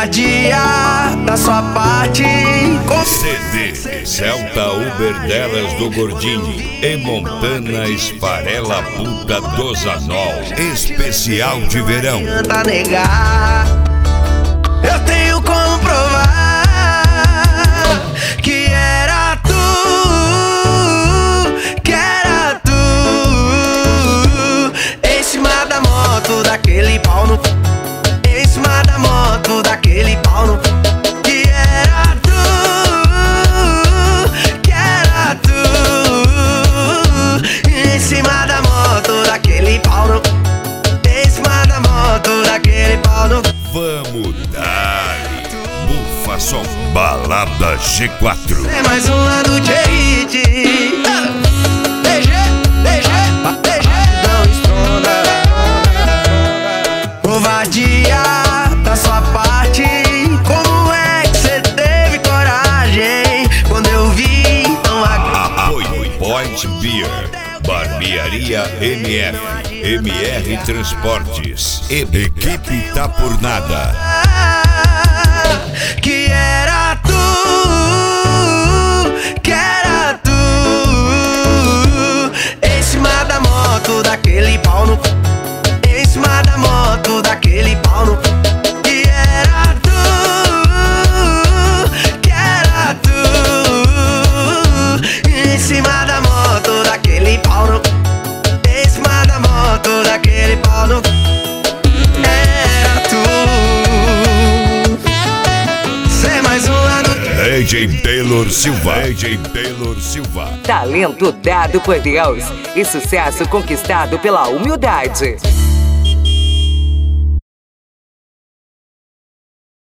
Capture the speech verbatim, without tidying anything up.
Covardia da sua parte. C D Celta Uber delas do Gordini e Montana Esfarela Puta do Zanol. Especial de verão. Tenta negar, eu tenho como provar que era tu, que era tu. Em cima da moto daquele pau no, em cima da moto daquele pau no, que era tu, que era tu. Em cima da moto daquele pau no, em cima da moto daquele pau no. Vamos dar Bufa Som Balada G quatro. É mais um ano de hit. D G, D G, D G, não estrona. Covardia da sua parte. Como é que cê teve coragem quando eu vi tão a... Apoio Point Beer, Barbearia M F, M R Transportes e Equipe Tá Por Nada. Que era tu, que era tu. Em cima da moto daquele pau no, em cima da moto daquele pau no, que era tu, que era tu. Em cima da moto daquele pau no, em cima da moto daquele pau no, era tu. Cê mais um ano. A J Taylor Silva, A J Taylor Silva. Talento dado por Deus e sucesso conquistado pela humildade.